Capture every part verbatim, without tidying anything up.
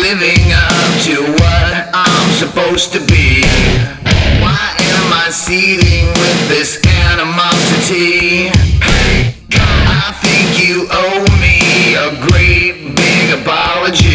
living up to what I'm supposed to be? Why am I seething with this animosity? I think you owe me a great big apology.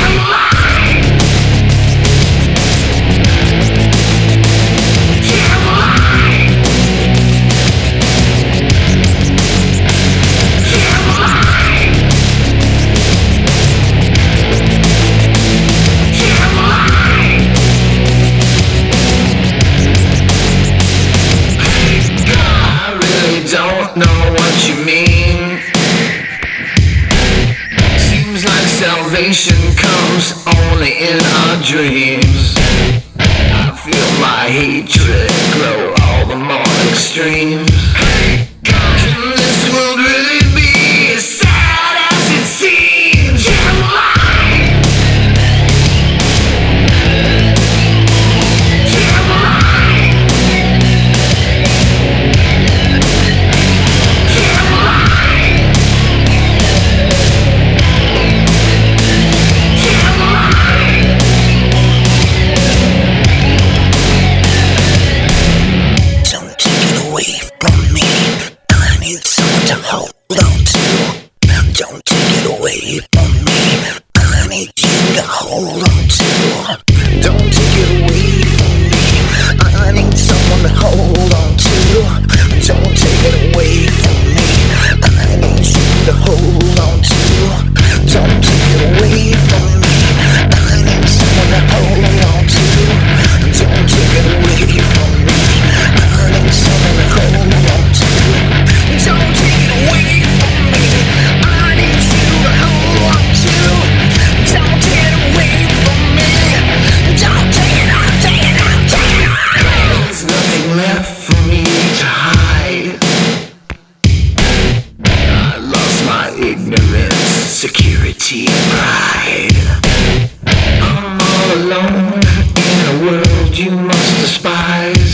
Don't know what you mean. Seems like salvation comes only in our dreams. I feel my hatred grow all the more extreme. Can this world really be as sad as it seems? Hold on to. Don't take it away from me. I need you to hold on to. Don't take it away from me. I need someone to hold on to. Don't take it away from me. I need you to hold on to. Don't take it away from me. I need someone to hold on to. Don't take it away from me. I need someone to hold on to. Don't take it away from me. I need you to hold on to. Don't take it away from me. Don't take it out, take it out, take it out. There's nothing left for me to hide. I lost my ignorance, security, and pride. I'm all alone in a world you must despise.